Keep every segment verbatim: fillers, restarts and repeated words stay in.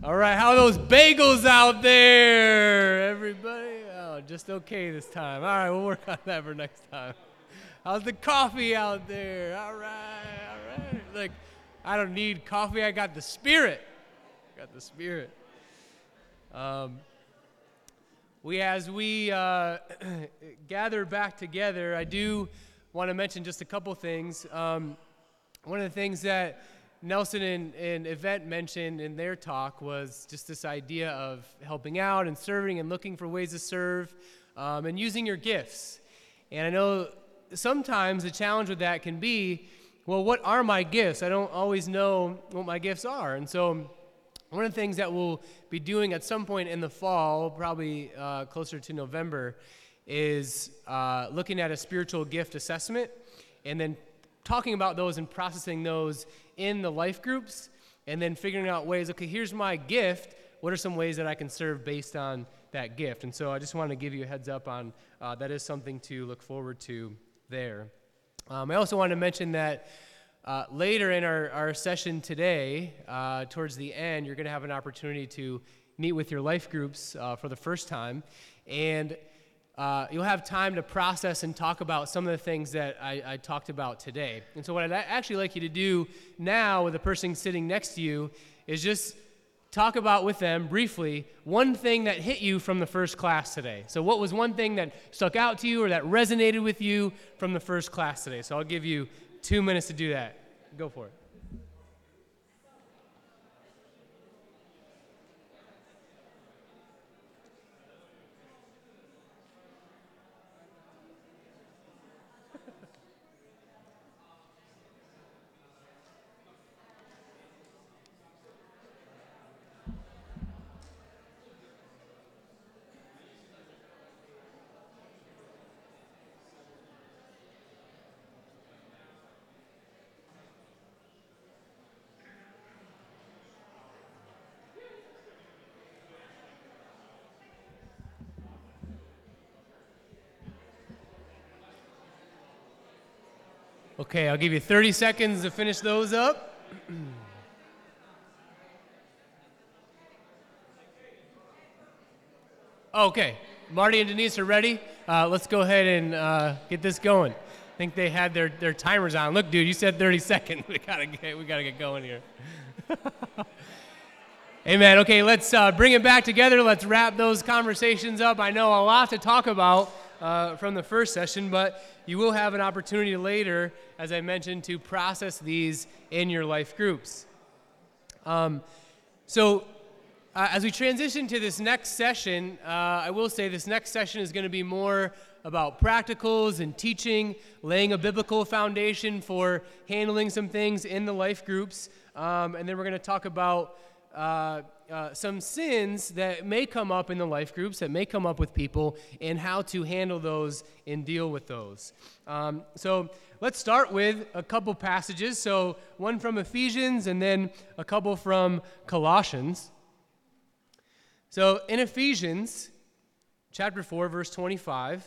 All right, how are those bagels out there, everybody? Oh, just okay this time. All right, we'll work on that for next time. How's the coffee out there? All right, all right. Like, I don't need coffee. I got the Spirit. I got the Spirit. Um, we, as we uh, gather back together, I do want to mention just a couple things. Um, one of the things that Nelson and, and Yvette mentioned in their talk was just this idea of helping out and serving and looking for ways to serve um, and using your gifts. And I know sometimes the challenge with that can be, well, what are my gifts? I don't always know what my gifts are. And so one of the things that we'll be doing at some point in the fall, probably uh, closer to November, is uh, looking at a spiritual gift assessment and then talking about those and processing those in the life groups, and then figuring out ways, okay, here's my gift. What are some ways that I can serve based on that gift? And so I just want to give you a heads up on uh, that is something to look forward to there. Um, I also want to mention that uh, later in our, our session today, uh, towards the end, you're going to have an opportunity to meet with your life groups uh, for the first time, and Uh, you'll have time to process and talk about some of the things that I, I talked about today. And so what I'd actually like you to do now with the person sitting next to you is just talk about with them briefly one thing that hit you from the first class today. So what was one thing that stuck out to you or that resonated with you from the first class today? So I'll give you two minutes to do that. Go for it. Okay, I'll give you thirty seconds to finish those up. Okay, Marty and Denise are ready. Uh, let's go ahead and uh, get this going. I think they had their, their timers on. Look, dude, you said thirty seconds. We gotta get we gotta get going here. Amen. Okay, let's uh, bring it back together. Let's wrap those conversations up. I know a lot to talk about uh, from the first session, but you will have an opportunity later, as I mentioned, to process these in your life groups. Um, so uh, as we transition to this next session, uh, I will say this next session is going to be more about practicals and teaching, laying a biblical foundation for handling some things in the life groups. Um, and then we're going to talk about uh, uh, some sins that may come up in the life groups, that may come up with people, and how to handle those and deal with those. Um, so let's start with a couple passages. So one from Ephesians and then a couple from Colossians. So in Ephesians chapter four, verse twenty-five,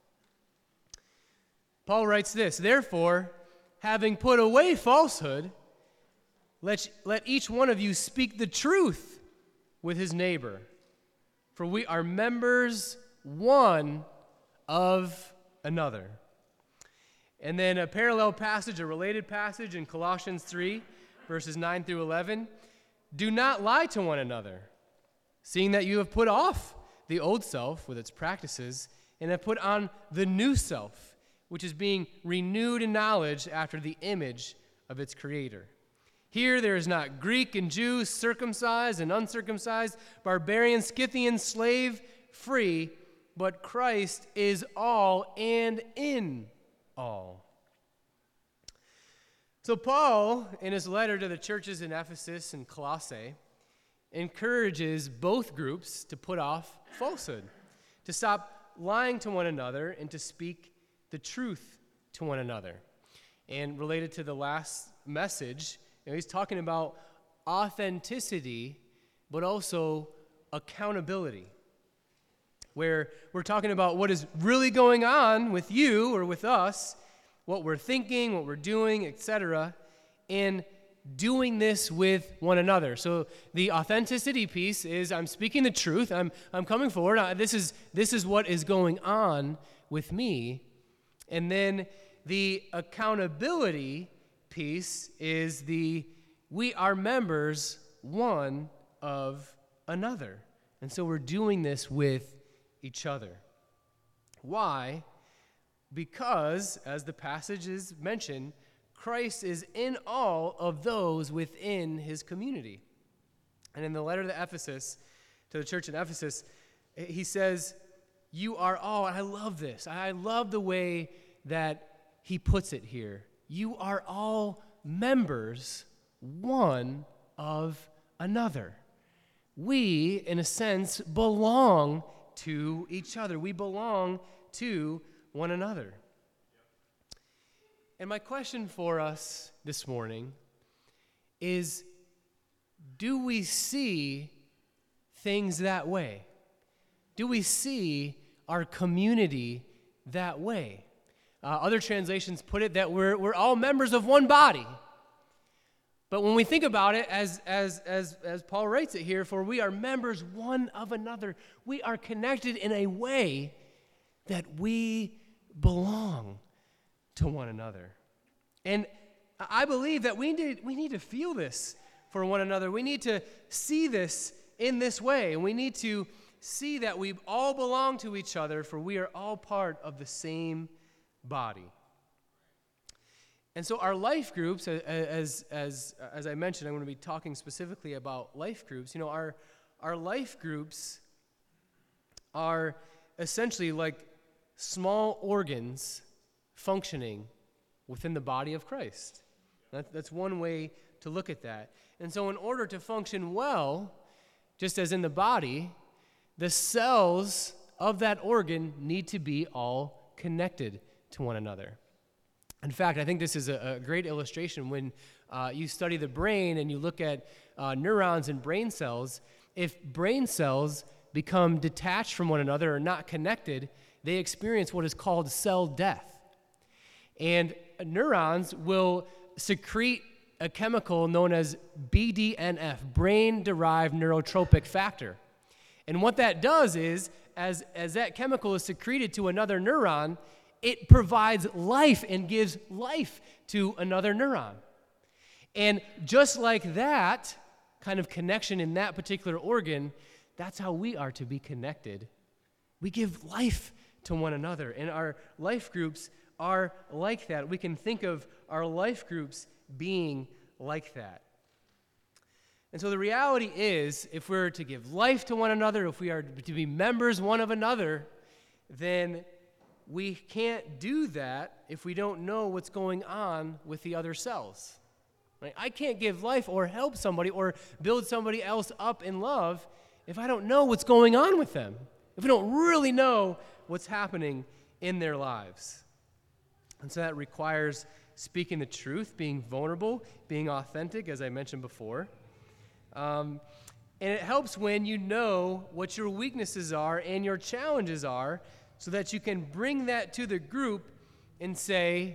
Paul writes this, "Therefore, having put away falsehood, let, let each one of you speak the truth with his neighbor, for we are members one of another." And then a parallel passage, a related passage in Colossians three, verses nine through eleven. "Do not lie to one another, seeing that you have put off the old self with its practices, and have put on the new self, which is being renewed in knowledge after the image of its creator. Here there is not Greek and Jew, circumcised and uncircumcised, barbarian, Scythian, slave, free, but Christ is all and in all." So Paul, in his letter to the churches in Ephesus and Colossae, encourages both groups to put off falsehood, to stop lying to one another, and to speak the truth to one another. And related to the last message, you know, he's talking about authenticity, but also accountability, where we're talking about what is really going on with you or with us, what we're thinking, what we're doing, et cetera, and doing this with one another. So the authenticity piece is I'm speaking the truth. I'm I'm coming forward. Uh, this is this is what is going on with me. And then the accountability piece is the we are members one of another. And so we're doing this with each other. Why? Because, as the passage is mentioned, Christ is in all of those within his community. And in the letter to Ephesus, to the church in Ephesus, he says, you are all, and I love this, I love the way that he puts it here. You are all members one of another. We, in a sense, belong to each other. We belong to one another. And my question for us this morning is, do we see things that way? Do we see our community that way? Uh, other translations put it that we're, we're all members of one body. But when we think about it, as, as, as, as Paul writes it here, for we are members one of another, we are connected in a way that we belong to one another. And I believe that we need, we need to feel this for one another. We need to see this in this way. And we need to see that we all belong to each other, for we are all part of the same body. And so our life groups, as, as, as I mentioned, I'm going to be talking specifically about life groups. You know, our, our life groups are essentially like small organs functioning within the body of Christ. That, that's one way to look at that. And so in order to function well, just as in the body, the cells of that organ need to be all connected to one another. In fact, I think this is a, a great illustration when uh, you study the brain and you look at uh, neurons and brain cells. If brain cells become detached from one another or not connected, they experience what is called cell death. And neurons will secrete a chemical known as B D N F, brain-derived neurotrophic factor. And what that does is, as, as that chemical is secreted to another neuron, it provides life and gives life to another neuron. And just like that kind of connection in that particular organ, that's how we are to be connected. We give life to one another, and our life groups are like that. We can think of our life groups being like that. And so the reality is, if we're to give life to one another, if we are to be members one of another, then we can't do that if we don't know what's going on with the other cells. Right? I can't give life or help somebody or build somebody else up in love if I don't know what's going on with them, if we don't really know what's happening in their lives. And so that requires speaking the truth, being vulnerable, being authentic, as I mentioned before. Um, and it helps when you know what your weaknesses are and your challenges are, so that you can bring that to the group and say,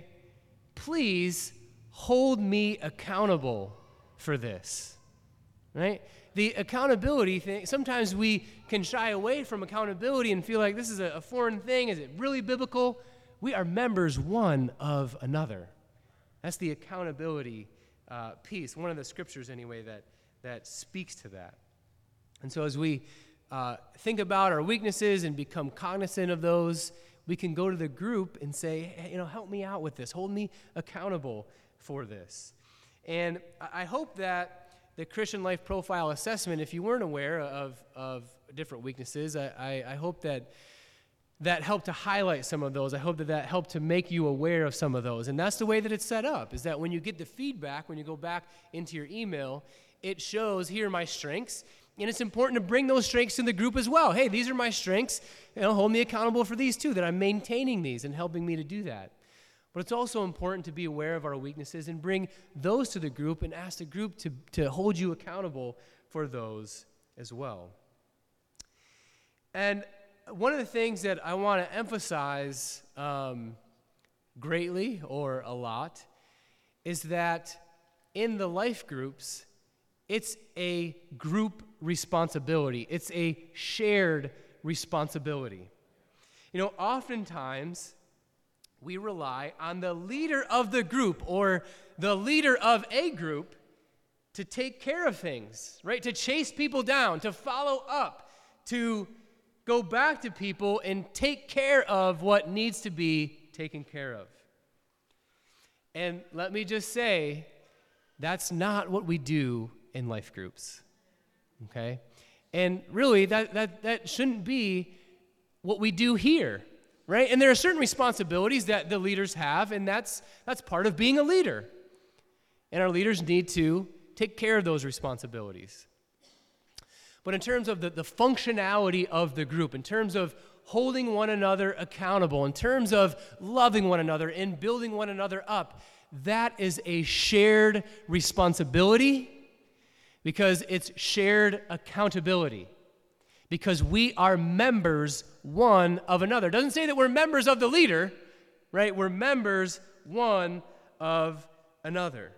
please hold me accountable for this, right? The accountability thing, sometimes we can shy away from accountability and feel like this is a, a foreign thing. Is it really biblical? We are members one of another. That's the accountability uh, piece, one of the scriptures anyway that, that speaks to that. And so as we uh, think about our weaknesses and become cognizant of those, we can go to the group and say, hey, you know, help me out with this. Hold me accountable for this. And I hope that the Christian Life Profile Assessment, if you weren't aware of, of different weaknesses, I, I, I hope that that helped to highlight some of those. I hope that that helped to make you aware of some of those. And that's the way that it's set up, is that when you get the feedback, when you go back into your email, it shows, here are my strengths. And it's important to bring those strengths in the group as well. Hey, these are my strengths. You know, hold me accountable for these too, that I'm maintaining these and helping me to do that. But it's also important to be aware of our weaknesses and bring those to the group and ask the group to, to hold you accountable for those as well. And one of the things that I want to emphasize um, greatly or a lot is that in the life groups, it's a group responsibility. It's a shared responsibility. You know, oftentimes we rely on the leader of the group or the leader of a group to take care of things, right? To chase people down, to follow up, to go back to people and take care of what needs to be taken care of. And let me just say, that's not what we do in life groups, okay? And really, that, that, that shouldn't be what we do here, right? And there are certain responsibilities that the leaders have, and that's, that's part of being a leader. And our leaders need to take care of those responsibilities. But in terms of the, the functionality of the group, in terms of holding one another accountable, in terms of loving one another and building one another up, that is a shared responsibility because it's shared accountability. Because we are members one of another. It doesn't say that we're members of the leader, right? We're members one of another.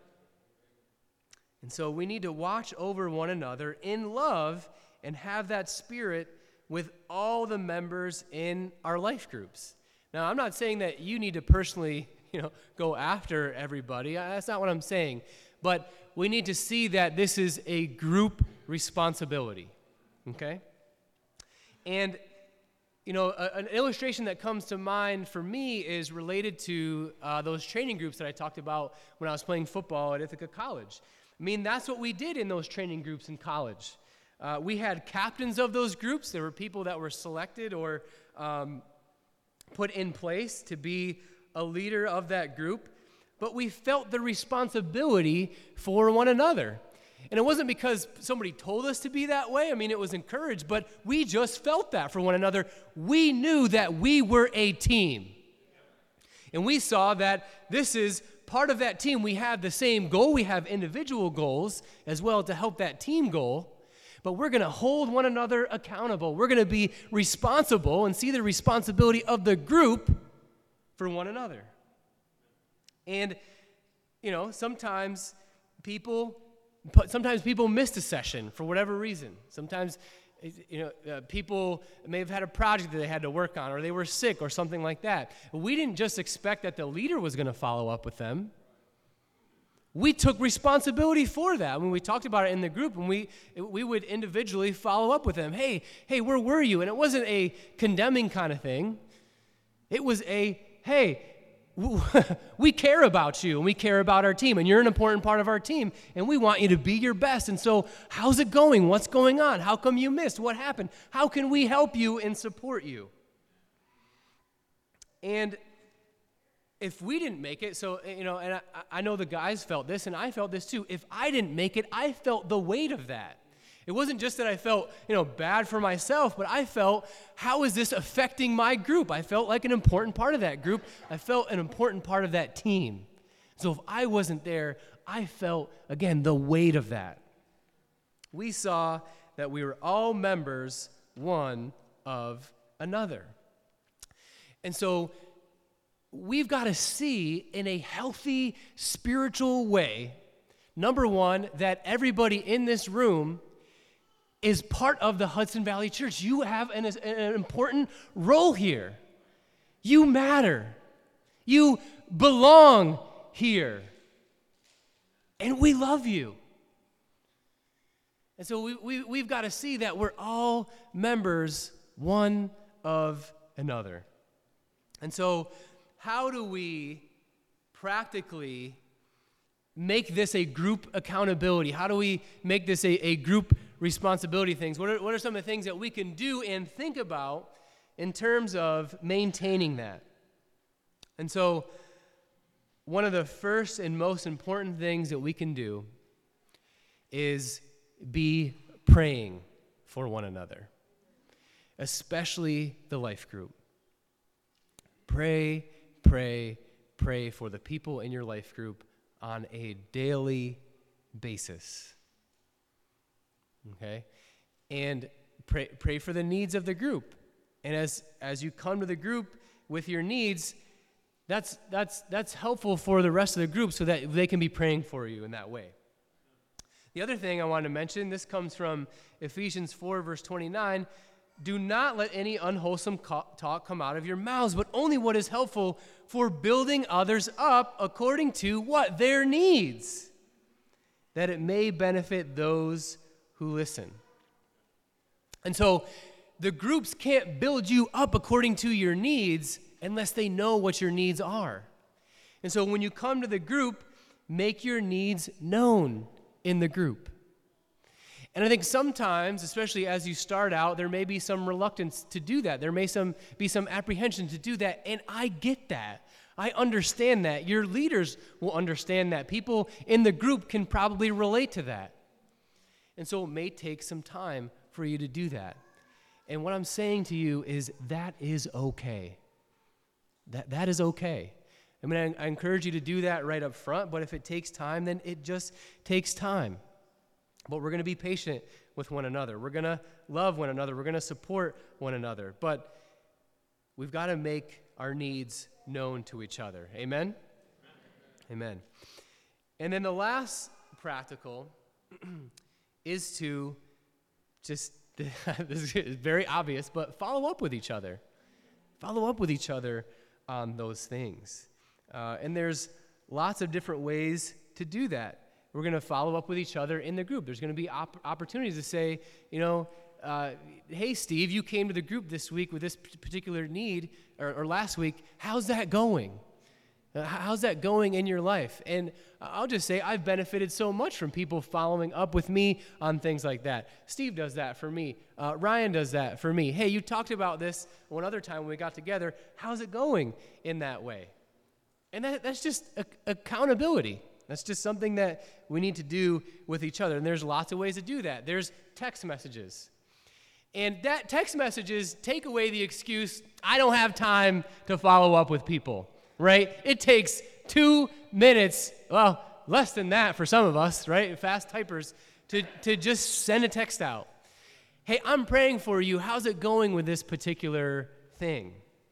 And so we need to watch over one another in love and have that spirit with all the members in our life groups. Now, I'm not saying that you need to personally, you know, go after everybody. That's not what I'm saying. But we need to see that this is a group responsibility, okay? And, you know, a, an illustration that comes to mind for me is related to uh, those training groups that I talked about when I was playing football at Ithaca College. I mean, that's what we did in those training groups in college. Uh, we had captains of those groups. There were people that were selected or um, put in place to be a leader of that group. But we felt the responsibility for one another. And it wasn't because somebody told us to be that way. I mean, it was encouraged, but we just felt that for one another. We knew that we were a team. And we saw that this is part of that team. We have the same goal. We have individual goals as well to help that team goal. But we're going to hold one another accountable. We're going to be responsible and see the responsibility of the group for one another. And, you know, sometimes people... Sometimes people missed a session for whatever reason. Sometimes, you know, uh, people may have had a project that they had to work on, or they were sick, or something like that. We didn't just expect that the leader was going to follow up with them. We took responsibility for that. When we talked about it in the group, and we we would individually follow up with them. Hey, hey, where were you? And it wasn't a condemning kind of thing. It was a, hey, we care about you, and we care about our team, and you're an important part of our team, and we want you to be your best. And so how's it going? What's going on? How come you missed? What happened? How can we help you and support you? And if we didn't make it, so, you know, and I, I know the guys felt this, and I felt this too. If I didn't make it, I felt the weight of that. It wasn't just that I felt, you know, bad for myself, but I felt, how is this affecting my group? I felt like an important part of that group. I felt an important part of that team. So if I wasn't there, I felt, again, the weight of that. We saw that we were all members one of another. And so we've got to see in a healthy spiritual way, number one, that everybody in this room is part of the Hudson Valley Church. You have an, an important role here. You matter. You belong here. And we love you. And so we, we, we've got to see that we're all members one of another. And so how do we practically make this a group accountability? How do we make this a, a group responsibility things? What are, what are some of the things that we can do and think about in terms of maintaining that? And so one of the first and most important things that we can do is be praying for one another, especially the life group. Pray, pray, pray for the people in your life group on a daily basis. Okay? And pray pray for the needs of the group. And as as you come to the group with your needs, that's that's that's helpful for the rest of the group so that they can be praying for you in that way. The other thing I want to mention, this comes from Ephesians four, verse twenty-nine. Do not let any unwholesome co- talk come out of your mouths, but only what is helpful for building others up according to what? Their needs, that it may benefit those who listen. And so the groups can't build you up according to your needs unless they know what your needs are. And so when you come to the group, make your needs known in the group. And I think sometimes, especially as you start out, there may be some reluctance to do that. There may some be some apprehension to do that, and I get that. I understand that. Your leaders will understand that. People in the group can probably relate to that. And so it may take some time for you to do that. And what I'm saying to you is that is okay. That that is okay. I mean, I, I encourage you to do that right up front, but if it takes time, then it just takes time. But we're going to be patient with one another. We're going to love one another. We're going to support one another. But we've got to make our needs known to each other. Amen? Amen. Amen. And then the last practical is to just, this is very obvious, but follow up with each other. Follow up with each other on those things. Uh, and there's lots of different ways to do that. We're going to follow up with each other in the group. There's going to be op- opportunities to say, you know, uh, hey, Steve, you came to the group this week with this particular need, or, or last week. How's that going? Uh, how's that going in your life? And I'll just say I've benefited so much from people following up with me on things like that. Steve does that for me. Uh, Ryan does that for me. Hey, you talked about this one other time when we got together. How's it going in that way? And that, that's just a, accountability. That's just something that we need to do with each other. And there's lots of ways to do that. There's text messages. And that text messages take away the excuse, I don't have time to follow up with people, right? It takes two minutes, well, less than that for some of us, right? Fast typers, to, to just send a text out. Hey, I'm praying for you. How's it going with this particular thing?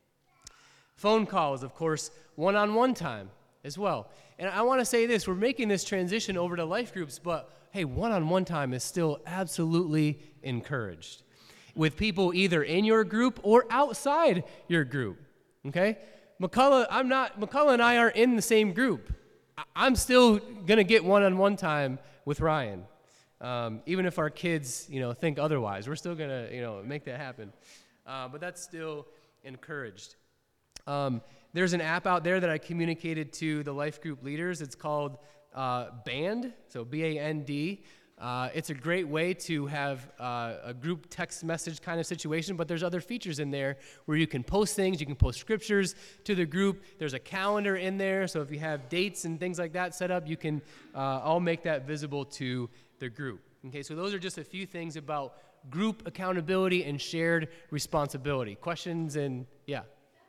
Phone calls, of course, one-on-one time as well. And I want to say this, we're making this transition over to life groups, but hey, one-on-one time is still absolutely encouraged with people either in your group or outside your group, okay? McCullough, I'm not, McCullough and I aren't in the same group. I'm still going to get one-on-one time with Ryan, um, even if our kids, you know, think otherwise. We're still going to, you know, make that happen. Uh, but that's still encouraged. Um, there's an app out there that I communicated to the life group leaders. It's called uh, Band, so B A N D. Uh, it's a great way to have uh, a group text message kind of situation, but there's other features in there where you can post things. You can post scriptures to the group. There's a calendar in there, so if you have dates and things like that set up, you can uh, all make that visible to the group. Okay, so those are just a few things about group accountability and shared responsibility. Questions and, yeah.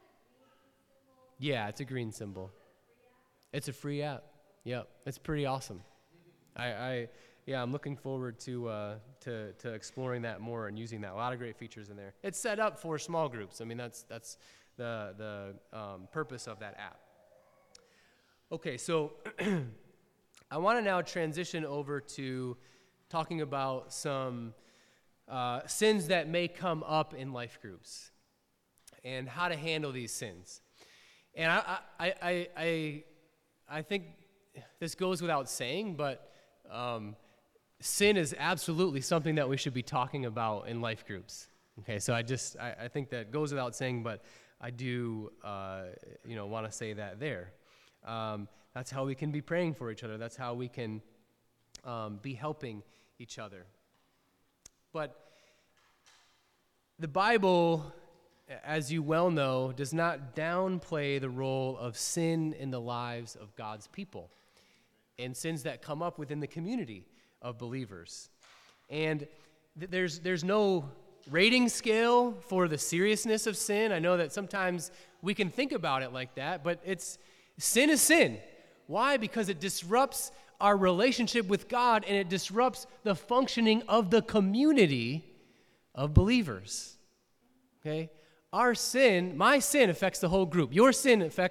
Yeah, it's a green symbol. It's a free app. Yep, it's pretty awesome. I, I yeah, I'm looking forward to, uh, to to exploring that more and using that. A lot of great features in there. It's set up for small groups. I mean, that's that's the the um, purpose of that app. Okay, so I want to now transition over to talking about some uh, sins that may come up in life groups and how to handle these sins. And I, I, I, I, I think this goes without saying, but um, sin is absolutely something that we should be talking about in life groups. Okay, so I just, I, I think that goes without saying, but I do, uh, you know, want to say that there. Um, that's how we can be praying for each other. That's how we can um, be helping each other. But the Bible, as you well know, does not downplay the role of sin in the lives of God's people and sins that come up within the community of believers. And th- there's there's no rating scale for the seriousness of sin. I know that sometimes we can think about it like that, but it's sin is sin. Why? Because it disrupts our relationship with God and it disrupts the functioning of the community of believers. Okay? Our sin, my sin affects the whole group. Your sin affects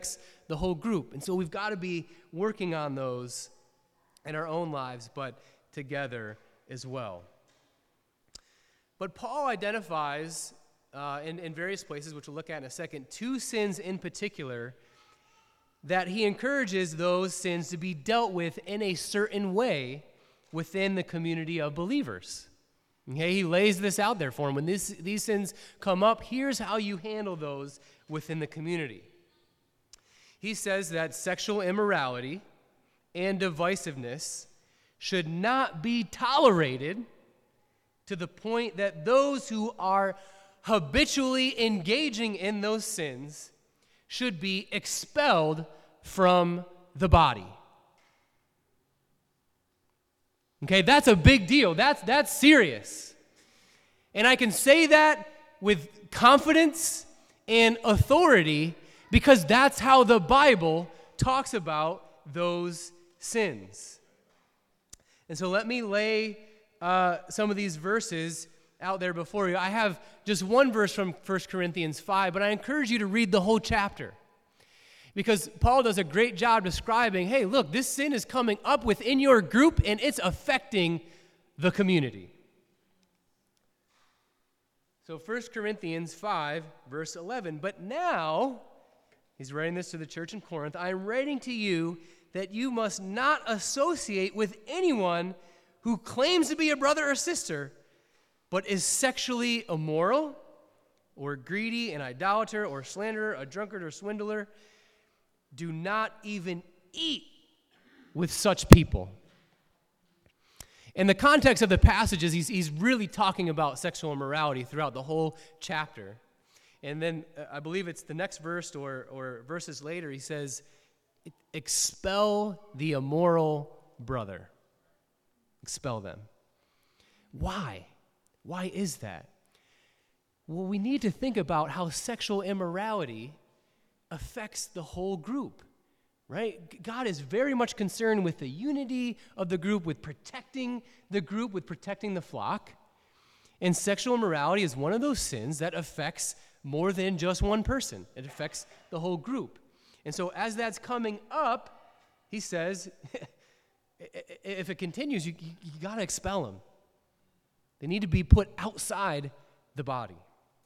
the whole group. And so we've got to be working on those in our own lives, but together as well. But Paul identifies uh, in, in various places, which we'll look at in a second, two sins in particular that he encourages those sins to be dealt with in a certain way within the community of believers. Okay, he lays this out there for them. When this, these sins come up, here's how you handle those within the community. He says that sexual immorality and divisiveness should not be tolerated to the point that those who are habitually engaging in those sins should be expelled from the body. Okay, that's a big deal. That's, that's serious. And I can say that with confidence and authority because that's how the Bible talks about those sins. And so let me lay uh, some of these verses out there before you. I have just one verse from First Corinthians five, but I encourage you to read the whole chapter. Because Paul does a great job describing, hey, look, this sin is coming up within your group and it's affecting the community. So First Corinthians five, verse eleven, but now, he's writing this to the church in Corinth, I am writing to you that you must not associate with anyone who claims to be a brother or sister, but is sexually immoral, or greedy, an idolater, or slanderer, a drunkard, or swindler. Do not even eat with such people. In the context of the passages, he's, he's really talking about sexual immorality throughout the whole chapter. And then uh, I believe it's the next verse or, or verses later, he says, expel the immoral brother. Expel them. Why? Why is that? Well, we need to think about how sexual immorality affects the whole group, right? God is very much concerned with the unity of the group, with protecting the group, with protecting the flock. And sexual immorality is one of those sins that affects more than just one person. It affects the whole group. And so as that's coming up, he says, if it continues, you, you, you got to expel them. They need to be put outside the body.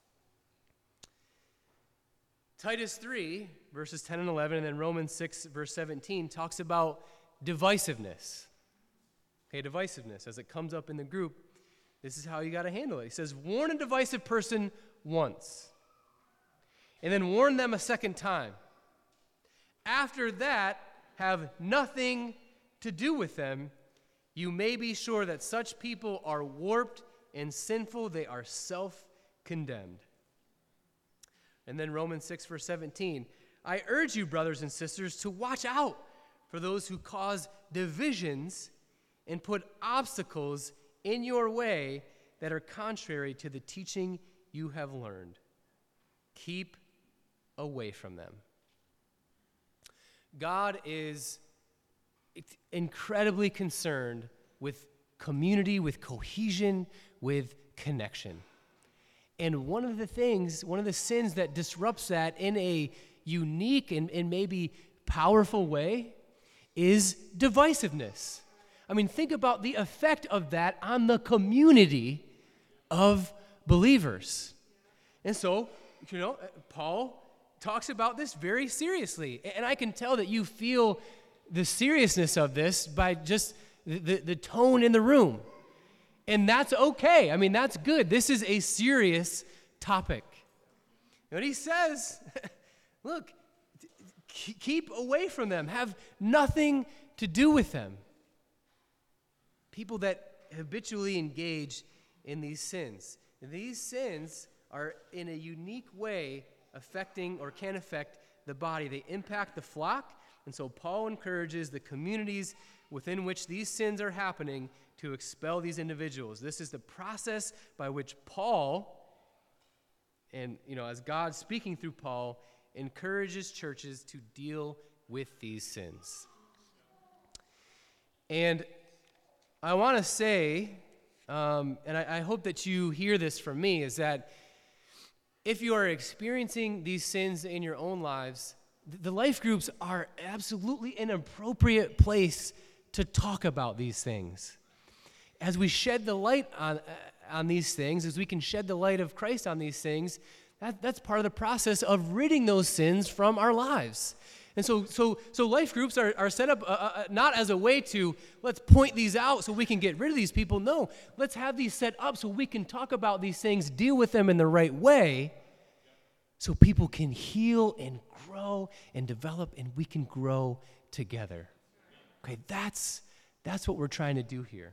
Titus three, verses ten and eleven, and then Romans six, verse seventeen, talks about divisiveness. Okay, divisiveness, as it comes up in the group, this is how you got to handle it. He says, warn a divisive person once, and then warn them a second time. After that, have nothing to do with them. You may be sure that such people are warped and sinful. They are self-condemned. And then Romans six, verse seventeen, I urge you, brothers and sisters, to watch out for those who cause divisions and put obstacles in your way that are contrary to the teaching you have learned. Keep away from them. God is incredibly concerned with community, with cohesion, with connection. And one of the things, one of the sins that disrupts that in a unique and, and maybe powerful way is divisiveness. I mean, think about the effect of that on the community of believers. And so, you know, Paul talks about this very seriously. And I can tell that you feel the seriousness of this by just the, the, the tone in the room. And that's okay. I mean, that's good. This is a serious topic. But he says, look, keep away from them. Have nothing to do with them. People that habitually engage in these sins. These sins are in a unique way affecting or can affect the body. They impact the flock. And so Paul encourages the communities within which these sins are happening to expel these individuals. This is the process by which Paul, and you know, as God speaking through Paul, encourages churches to deal with these sins. And I want to say, um, and I, I hope that you hear this from me, is that if you are experiencing these sins in your own lives, the life groups are absolutely an appropriate place to talk about these things. As we shed the light on, uh, on these things, as we can shed the light of Christ on these things, that, that's part of the process of ridding those sins from our lives. And so so, so life groups are, are set up uh, uh, not as a way to, let's point these out so we can get rid of these people. No, let's have these set up so we can talk about these things, deal with them in the right way, so people can heal and grow and develop, and we can grow together. Okay, that's that's what we're trying to do here.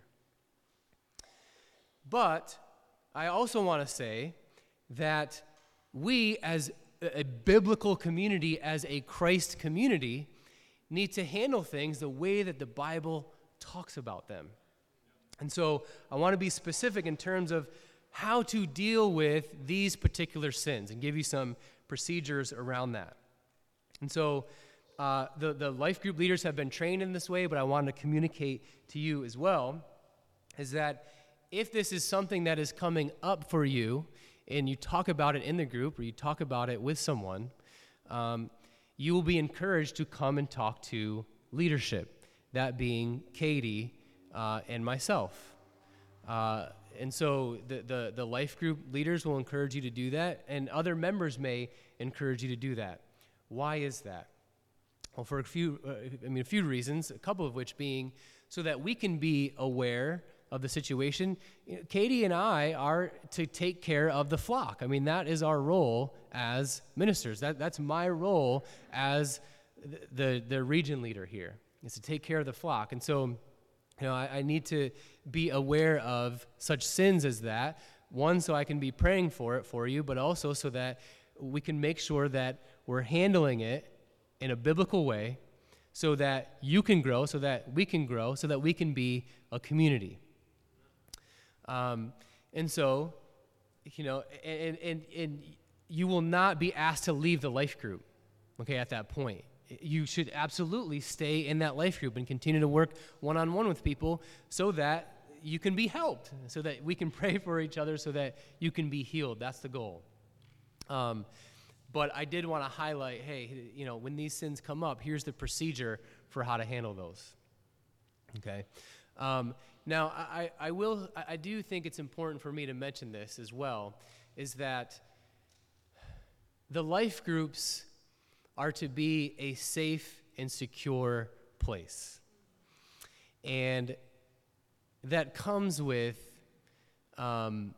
But I also want to say that we, as a biblical community, as a Christ community, need to handle things the way that the Bible talks about them. And so I want to be specific in terms of how to deal with these particular sins and give you some procedures around that. And so uh, the, the life group leaders have been trained in this way, but I wanted to communicate to you as well, is that if this is something that is coming up for you, and you talk about it in the group or you talk about it with someone, um, you will be encouraged to come and talk to leadership, that being Katie uh, and myself. Uh, and so the, the, the life group leaders will encourage you to do that, and other members may encourage you to do that. Why is that? Well, for a few, uh, I mean, a few reasons, a couple of which being so that we can be aware of the situation. You know, Katie and I are to take care of the flock. I mean, that is our role as ministers. That, that's my role as the, the, the region leader here, is to take care of the flock. And so, you know, I, I need to be aware of such sins as that, one, so I can be praying for it for you, but also so that we can make sure that we're handling it in a biblical way so that you can grow, so that we can grow, so that we can be a community. Um, and so, you know, and, and, and you will not be asked to leave the life group, okay, at that point. You should absolutely stay in that life group and continue to work one-on-one with people so that you can be helped, so that we can pray for each other, so that you can be healed. That's the goal. Um, but I did want to highlight, hey, you know, when these sins come up, here's the procedure for how to handle those, okay? Um, now, I, I will, I do think it's important for me to mention this as well, is that the life groups are to be a safe and secure place. And that comes with um,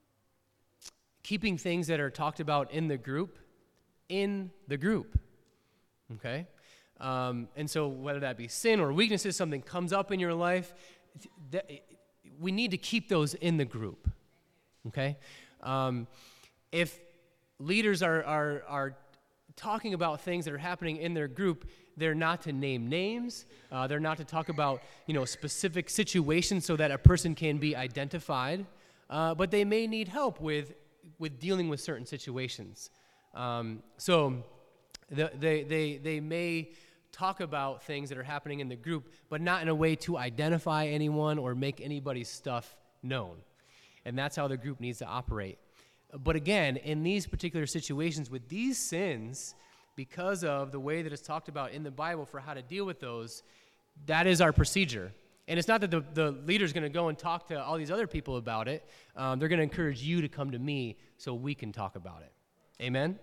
keeping things that are talked about in the group, in the group, okay? Um, and so whether that be sin or weaknesses, something comes up in your life, that, we need to keep those in the group, okay? Um, if leaders are, are, are talking about things that are happening in their group, they're not to name names. Uh, they're not to talk about, you know, specific situations so that a person can be identified. Uh, but they may need help with with dealing with certain situations. Um, so the, they they they may talk about things that are happening in the group, but not in a way to identify anyone or make anybody's stuff known. And that's how the group needs to operate. But again, in these particular situations with these sins, because of the way that it's talked about in the Bible for how to deal with those, that is our procedure. And it's not that the, the leader's going to go and talk to all these other people about it. Um, they're going to encourage you to come to me so we can talk about it. Amen?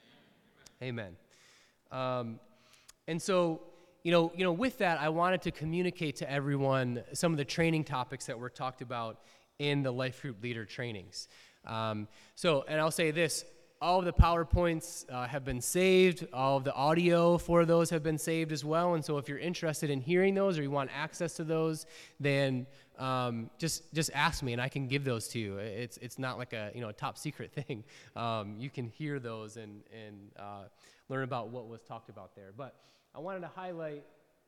Amen. Amen. Um, and so, you know, you know, with that, I wanted to communicate to everyone some of the training topics that were talked about in the life group leader trainings. Um, so, and I'll say this, all of the PowerPoints uh, have been saved, all of the audio for those have been saved as well, and so if you're interested in hearing those or you want access to those, then um, just just ask me and I can give those to you. It's it's not like a, you know, a top secret thing. Um, you can hear those and, and uh, learn about what was talked about there. But I wanted to highlight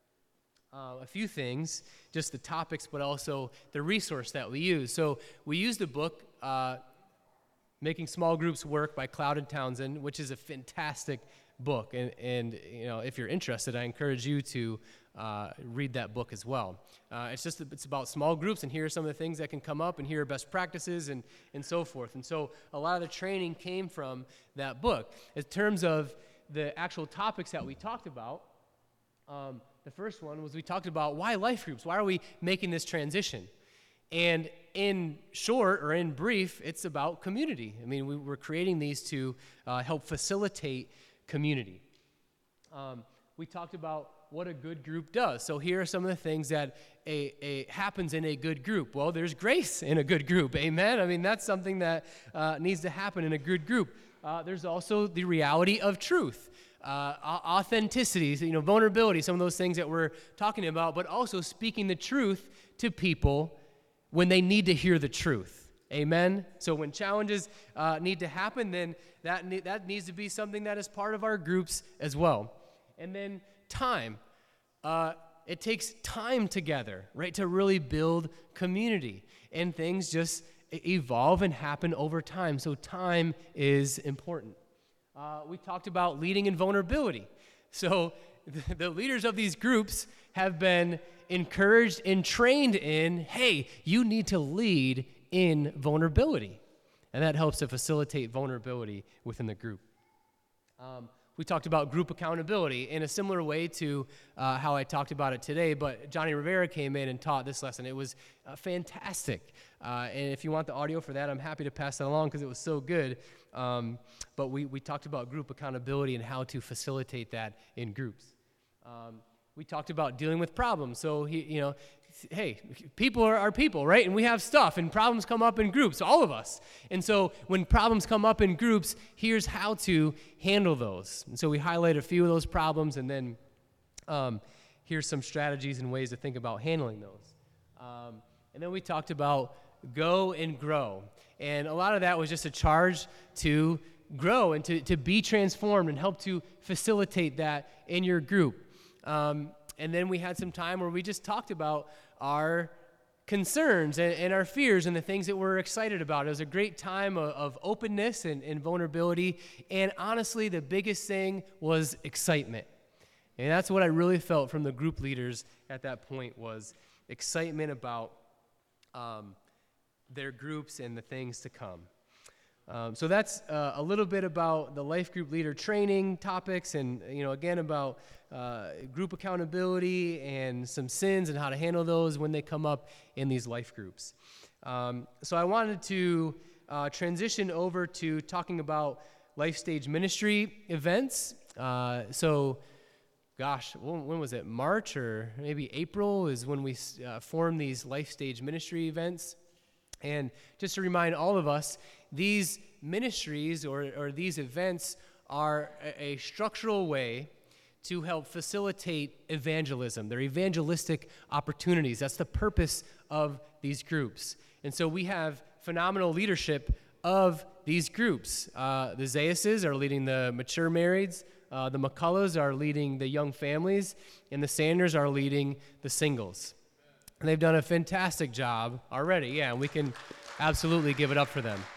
Uh, a few things, just the topics, but also the resource that we use. So we use the book, uh, Making Small Groups Work by Cloud and Townsend, which is a fantastic book. And, and you know, if you're interested, I encourage you to uh, read that book as well. Uh, it's just, it's about small groups, and here are some of the things that can come up, and here are best practices, and, and so forth. And so a lot of the training came from that book. In terms of the actual topics that we talked about, um, the first one was we talked about why life groups? Why are we making this transition? And in short, or in brief, it's about community. I mean, we, we're creating these to uh, help facilitate community. Um, we talked about what a good group does. So here are some of the things that a, a happens in a good group. Well, there's grace in a good group. Amen? I mean, that's something that uh, needs to happen in a good group. Uh, there's also the reality of truth. Uh, authenticity, you know, vulnerability, some of those things that we're talking about, but also speaking the truth to people when they need to hear the truth. Amen? So when challenges uh, need to happen, then that, ne- that needs to be something that is part of our groups as well. And then time. Uh, it takes time together, right, to really build community. And things just evolve and happen over time. So time is important. Uh, we talked about leading in vulnerability. So the, the leaders of these groups have been encouraged and trained in, hey, you need to lead in vulnerability. And that helps to facilitate vulnerability within the group. Um, we talked about group accountability in a similar way to uh, how I talked about it today, but Johnny Rivera came in and taught this lesson. It was uh, fantastic. Uh, and if you want the audio for that, I'm happy to pass that along because it was so good. Um, but we, we talked about group accountability and how to facilitate that in groups. Um, we talked about dealing with problems. So, he, you know, hey, people are, are people, right? And we have stuff, and problems come up in groups, all of us. And so when problems come up in groups, here's how to handle those. And so we highlight a few of those problems, and then um, here's some strategies and ways to think about handling those. Um, and then we talked about go and grow. And a lot of that was just a charge to grow and to, to be transformed and help to facilitate that in your group. Um, and then we had some time where we just talked about our concerns and, and our fears and the things that we're excited about. It was a great time of, of openness and, and vulnerability. And honestly, the biggest thing was excitement. And that's what I really felt from the group leaders at that point was excitement about um, their groups and the things to come. Um, so that's uh, a little bit about the life group leader training topics and, you know, again, about uh, group accountability and some sins and how to handle those when they come up in these life groups. Um, so I wanted to uh, transition over to talking about life stage ministry events. Uh, so, gosh, when, when was it? March or maybe April is when we uh, formed these life stage ministry events. And just to remind all of us, these ministries or, or these events are a, a structural way to help facilitate evangelism. They're evangelistic opportunities. That's the purpose of these groups. And so we have phenomenal leadership of these groups. Uh, the Zaises are leading the mature marrieds. Uh, the McCulloughs are leading the young families. And the Sanders are leading the singles. And they've done a fantastic job already, yeah, and we can absolutely give it up for them.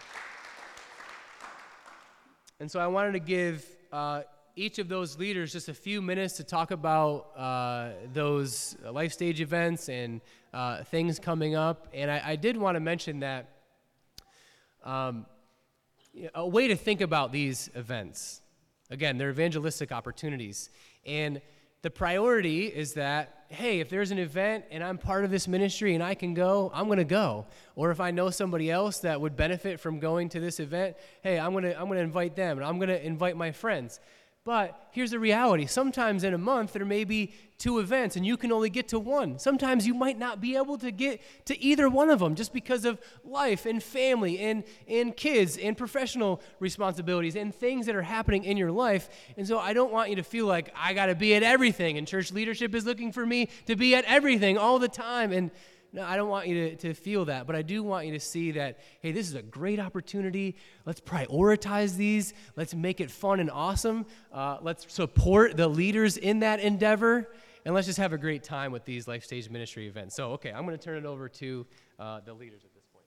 And so I wanted to give uh, each of those leaders just a few minutes to talk about uh, those life stage events and uh, things coming up. And I, I did want to mention that um, a way to think about these events, again, they're evangelistic opportunities. And the priority is that, hey, if there's an event and I'm part of this ministry and I can go, I'm going to go. Or if I know somebody else that would benefit from going to this event, hey, I'm going to I'm going to invite them and I'm going to invite my friends. But here's the reality. Sometimes in a month, there may be two events, and you can only get to one. Sometimes you might not be able to get to either one of them just because of life and family and, and kids and professional responsibilities and things that are happening in your life. And so I don't want you to feel like I got to be at everything, and church leadership is looking for me to be at everything all the time. And no, I don't want you to, to feel that, but I do want you to see that, hey, this is a great opportunity. Let's prioritize these. Let's make it fun and awesome. Uh, let's support the leaders in that endeavor, and let's just have a great time with these life stage ministry events. So, okay, I'm going to turn it over to uh, the leaders at this point.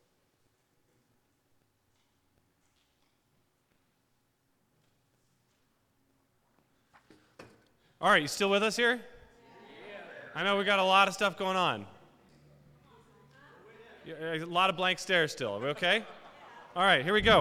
All right, you still with us here? Yeah. I know we got a lot of stuff going on. A lot of blank stares still. Are we okay? All right, here we go.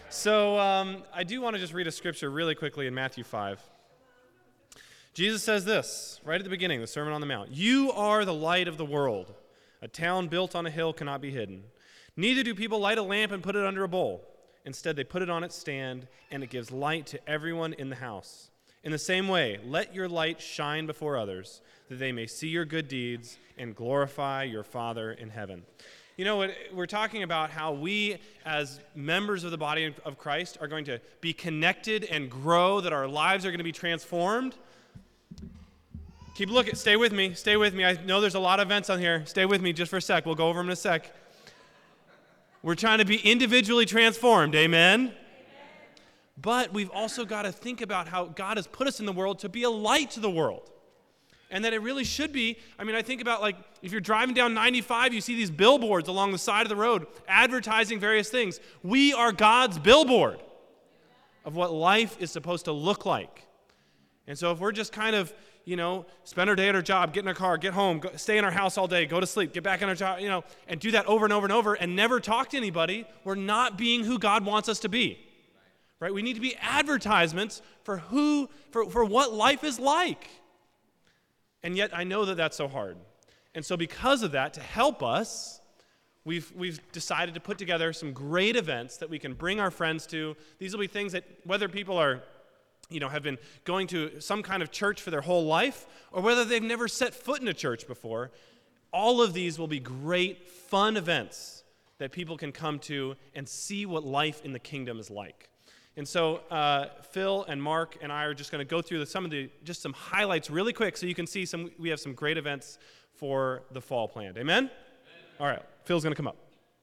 So um, I do want to just read a scripture really quickly in Matthew five. Jesus says this right at the beginning, the Sermon on the Mount. You are the light of the world. A town built on a hill cannot be hidden. Neither do people light a lamp and put it under a bowl. Instead, they put it on its stand, and it gives light to everyone in the house. In the same way, let your light shine before others, that they may see your good deeds and glorify your Father in heaven. You know, we're talking about how we, as members of the body of Christ, are going to be connected and grow, that our lives are going to be transformed. Keep looking. Stay with me. Stay with me. I know there's a lot of events on here. Stay with me just for a sec. We'll go over them in a sec. We're trying to be individually transformed. Amen? Amen. But we've also got to think about how God has put us in the world to be a light to the world. And that it really should be, I mean, I think about, like, if you're driving down ninety-five, you see these billboards along the side of the road advertising various things. We are God's billboard of what life is supposed to look like. And so if we're just kind of, you know, spend our day at our job, get in our car, get home, go, stay in our house all day, go to sleep, get back in our job, you know, and do that over and over and over and never talk to anybody, we're not being who God wants us to be, right? We need to be advertisements for who, for, for what life is like. And yet I know that that's so hard. And so because of that, to help us, we've, we've decided to put together some great events that we can bring our friends to. These will be things that whether people are you know, have been going to some kind of church for their whole life, or whether they've never set foot in a church before, all of these will be great, fun events that people can come to and see what life in the kingdom is like. And so uh, Phil and Mark and I are just going to go through the, some of the, just some highlights really quick so you can see some, we have some great events for the fall planned. Amen? Amen. All right, Phil's going to come up.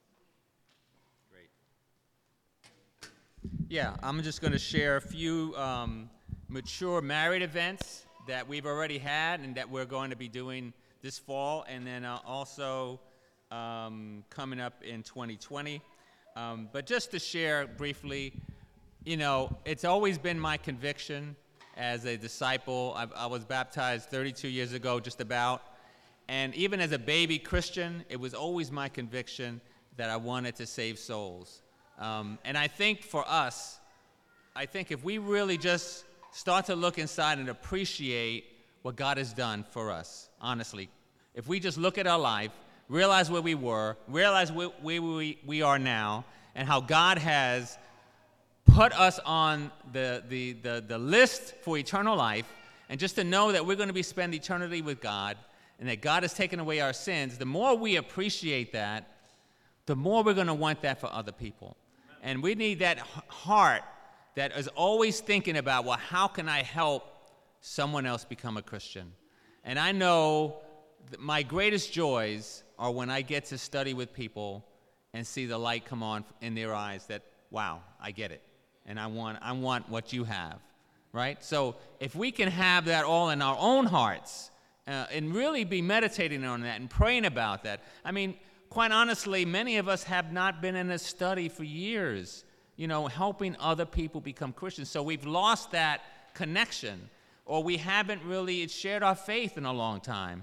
Yeah, I'm just going to share a few um, mature married events that we've already had and that we're going to be doing this fall, and then uh, also um, coming up in twenty twenty. Um, but just to share briefly, you know, it's always been my conviction as a disciple. I've, I was baptized thirty-two years ago, just about, and even as a baby Christian, it was always my conviction that I wanted to save souls. Um, and I think for us, I think if we really just start to look inside and appreciate what God has done for us, honestly, if we just look at our life, realize where we were, realize where, where we, we are now, and how God has put us on the, the, the, the list for eternal life, and just to know that we're going to be spend eternity with God, and that God has taken away our sins, the more we appreciate that, the more we're going to want that for other people. And we need that heart that is always thinking about, well, how can I help someone else become a Christian? And I know that my greatest joys are when I get to study with people and see the light come on in their eyes that, wow, I get it. And I want, I want what you have, right? So if we can have that all in our own hearts uh, and really be meditating on that and praying about that. I mean, quite honestly, many of us have not been in a study for years, you know, helping other people become Christians. So we've lost that connection, or we haven't really shared our faith in a long time.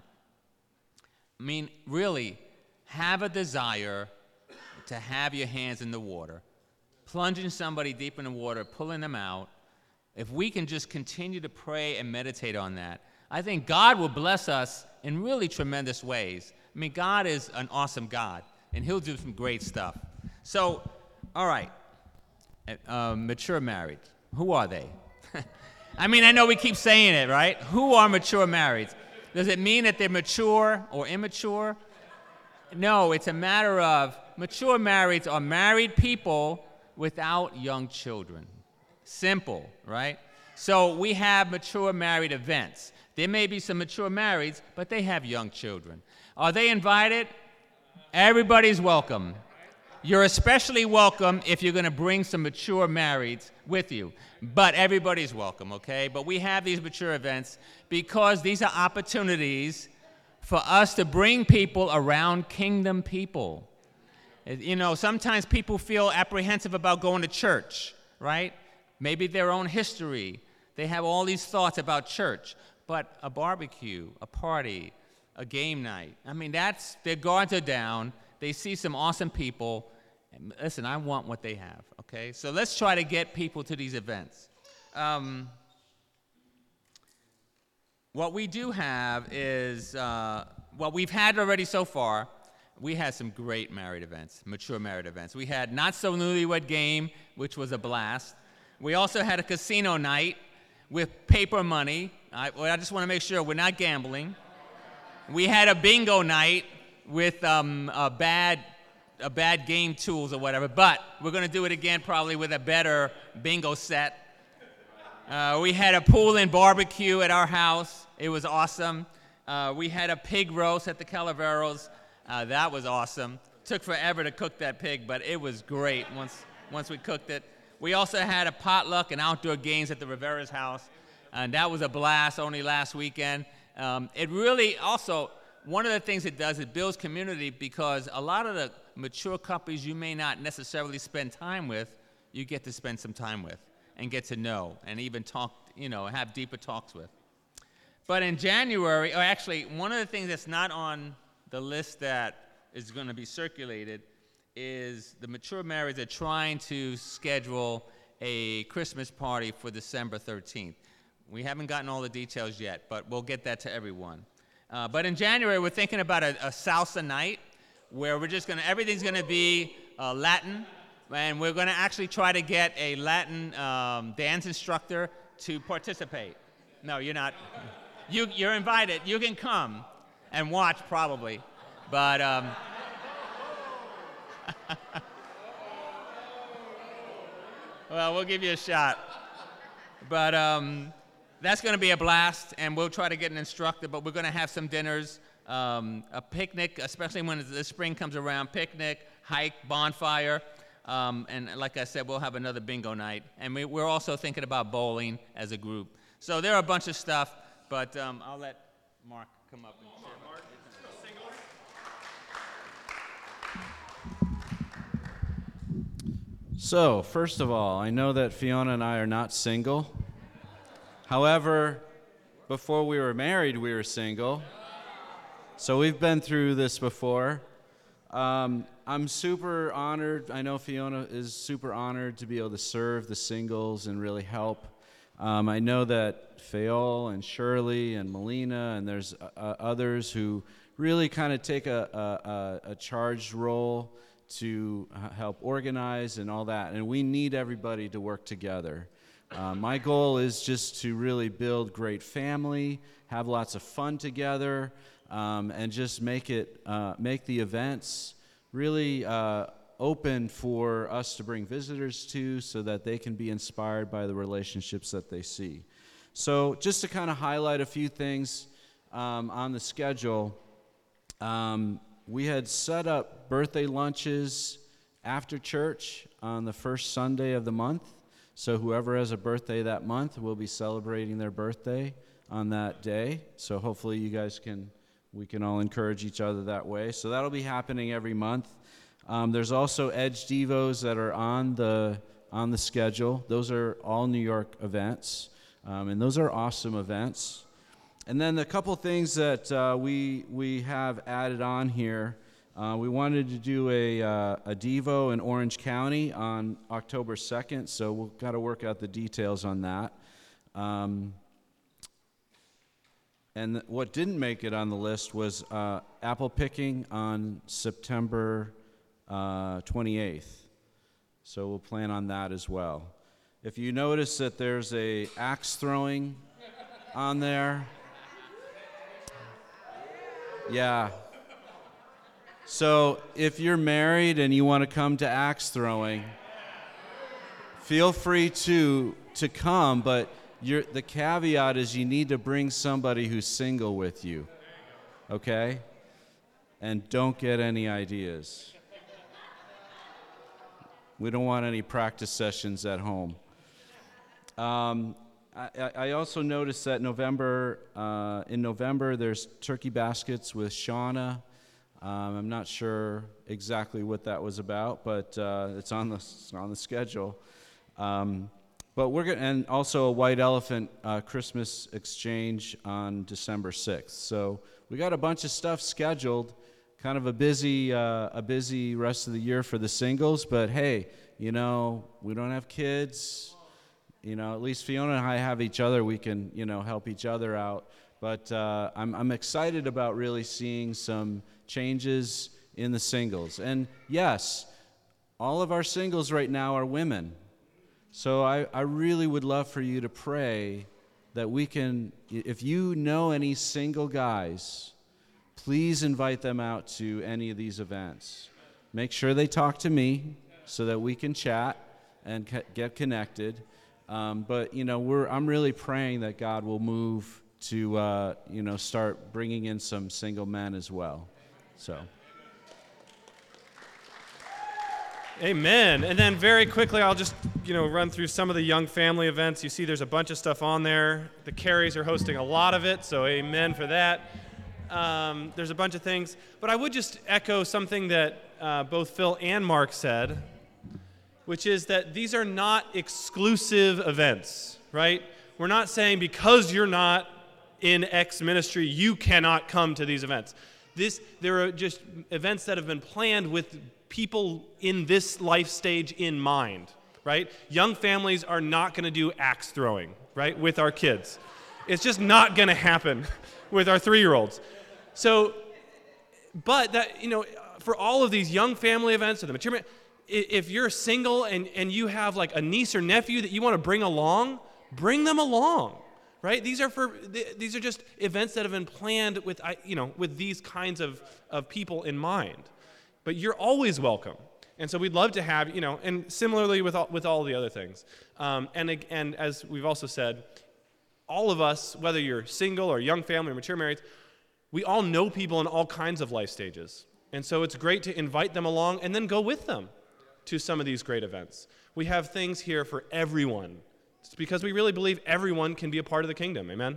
I mean, really, have a desire to have your hands in the water, plunging somebody deep in the water, pulling them out. If we can just continue to pray and meditate on that, I think God will bless us in really tremendous ways. I mean, God is an awesome God, and he'll do some great stuff. So, all right, uh, mature married. Who are they? I mean, I know we keep saying it, right? Who are mature married? Does it mean that they're mature or immature? No, it's a matter of mature marrieds are married people without young children. Simple, right? So we have mature married events. There may be some mature marrieds, but they have young children. Are they invited? Everybody's welcome. You're especially welcome if you're going to bring some mature marrieds with you. But everybody's welcome, okay? But we have these mature events because these are opportunities for us to bring people around kingdom people. You know, sometimes people feel apprehensive about going to church, right? Maybe their own history. They have all these thoughts about church. But a barbecue, a party, a game night, I mean, that's, their guards are down. They see some awesome people, And listen, I want what they have, okay? So let's try to get people to these events. Um, what we do have is, uh, what we've had already so far, we had some great married events, mature married events. We had Not So Newlywed Game, which was a blast. We also had a casino night with paper money. I, well, I just want to make sure we're not gambling. We had a bingo night with um, a bad, a bad game tools or whatever, but we're going to do it again probably with a better bingo set. Uh, we had a pool and barbecue at our house. It was awesome. Uh, we had a pig roast at the Calaveros. Uh, that was awesome. Took forever to cook that pig, but it was great once, once we cooked it. We also had a potluck and outdoor games at the Rivera's house, and that was a blast only last weekend. Um, it really also, one of the things it does, it builds community, because a lot of the mature couples you may not necessarily spend time with, you get to spend some time with and get to know and even talk, you know, have deeper talks with. But in January, or actually, one of the things that's not on the list that is going to be circulated is the mature marrieds are trying to schedule a Christmas party for December thirteenth. We haven't gotten all the details yet, but we'll get that to everyone. Uh, but in January, we're thinking about a, a salsa night where we're just going to, everything's going to be uh, Latin, and we're going to actually try to get a Latin um, dance instructor to participate. No, you're not. You, you're invited. You can come and watch probably, but um, well, we'll give you a shot. But um, that's going to be a blast, and we'll try to get an instructor, but we're going to have some dinners, um, a picnic, especially when the spring comes around, picnic, hike, bonfire, um, and like I said, we'll have another bingo night. And we, we're also thinking about bowling as a group. So there are a bunch of stuff, but um, I'll let Mark come up and share. So, first of all, I know that Fiona and I are not single. However, before we were married, we were single. So we've been through this before. Um, I'm super honored. I know Fiona is super honored to be able to serve the singles and really help. Um, I know that Fayol and Shirley and Melina and there's uh, others who really kind of take a, a, a charged role to help organize and all that. And we need everybody to work together. Uh, my goal is just to really build great family, have lots of fun together, um, and just make it, uh, make the events really uh, open for us to bring visitors to so that they can be inspired by the relationships that they see. So just to kind of highlight a few things um, on the schedule, um, we had set up birthday lunches after church on the first Sunday of the month. So whoever has a birthday that month will be celebrating their birthday on that day. So hopefully you guys can, we can all encourage each other that way. So that'll be happening every month. Um, there's also Edge Devos that are on the on the schedule. Those are all New York events, um, and those are awesome events. And then the couple things that uh, we we have added on here. Uh, we wanted to do a, uh, a Devo in Orange County on October second, so we've got to work out the details on that. Um, and th- what didn't make it on the list was uh, apple picking on September uh, twenty-eighth. So we'll plan on that as well. If you notice that there's a axe throwing on there, yeah. So if you're married and you want to come to axe throwing, feel free to to come, but you're, the caveat is you need to bring somebody who's single with you, okay? And don't get any ideas. We don't want any practice sessions at home. Um, I, I also noticed that November, uh, in November, there's turkey baskets with Shauna. Um, I'm not sure exactly what that was about, but uh, it's on the it's on the schedule. Um, but we're gonna, and also a White Elephant uh, Christmas exchange on December sixth. So we got a bunch of stuff scheduled. kind of a busy, uh, a busy rest of the year for the singles. But hey, you know, we don't have kids. You know, at least Fiona and I have each other. We can, you know, help each other out. But uh, I'm, I'm excited about really seeing some changes in the singles. And yes, all of our singles right now are women. So I, I really would love for you to pray that we can, if you know any single guys, please invite them out to any of these events. Make sure they talk to me so that we can chat and co- get connected. Um, but, you know, we're, I'm really praying that God will move to, uh, you know, start bringing in some single men as well. So. Amen. And then very quickly, I'll just, you know, run through some of the young family events. You see there's a bunch of stuff on there. The Carries are hosting a lot of it, so amen for that. Um, there's a bunch of things. But I would just echo something that uh, both Phil and Mark said, which is that these are not exclusive events, right? We're not saying because you're not in X ministry, you cannot come to these events. This, there are just events that have been planned with people in this life stage in mind, right? Young families are not going to do axe throwing, right, with our kids. It's just not going to happen with our three-year-olds. So, but that, you know, for all of these young family events or the mature, if you're single and, and you have like a niece or nephew that you want to bring along, bring them along, right? These are for these are just events that have been planned with, you know, with these kinds of, of people in mind. But you're always welcome. And so we'd love to have, you know, and similarly with all, with all the other things. Um, and, and as we've also said, all of us, whether you're single or young family or mature married, we all know people in all kinds of life stages. And so it's great to invite them along and then go with them to some of these great events. We have things here for everyone. It's because we really believe everyone can be a part of the kingdom. Amen? Amen?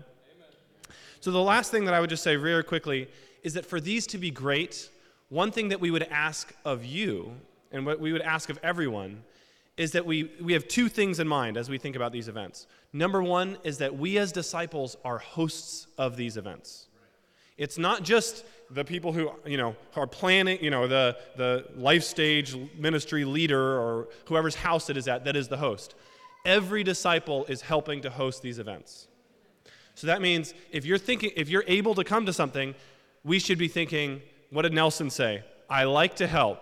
So the last thing that I would just say very quickly is that for these to be great, one thing that we would ask of you, and what we would ask of everyone, is that we, we have two things in mind as we think about these events. Number one is that we as disciples are hosts of these events. It's not just the people who, you know, are planning, you know, the, the life stage ministry leader or whoever's house it is at that is the host. Every disciple is helping to host these events. So that means if you're thinking, if you're able to come to something, we should be thinking, what did Nelson say? I like to help.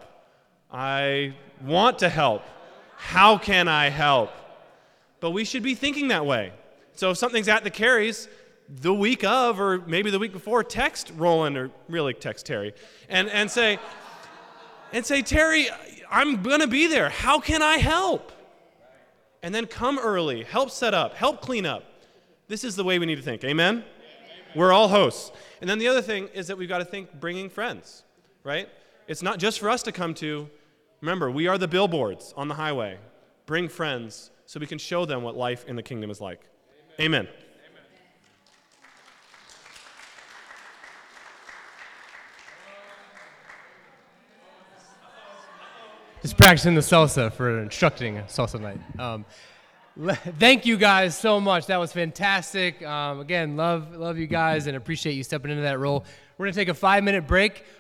I want to help. How can I help? But we should be thinking that way. So if something's at the Carries, the week of or maybe the week before, text Roland or really text Terry and, and say, and say, Terry, I'm going to be there. How can I help? And then come early, help set up, help clean up. This is the way we need to think. Amen? Amen. We're all hosts. And then the other thing is that we've got to think bringing friends, right? It's not just for us to come to. Remember, we are the billboards on the highway. Bring friends so we can show them what life in the kingdom is like. Amen. Amen. Just practicing the salsa for instructing a salsa night. Um, le- thank you guys so much. That was fantastic. Um, again, love love you guys and appreciate you stepping into that role. We're going to take a five-minute break.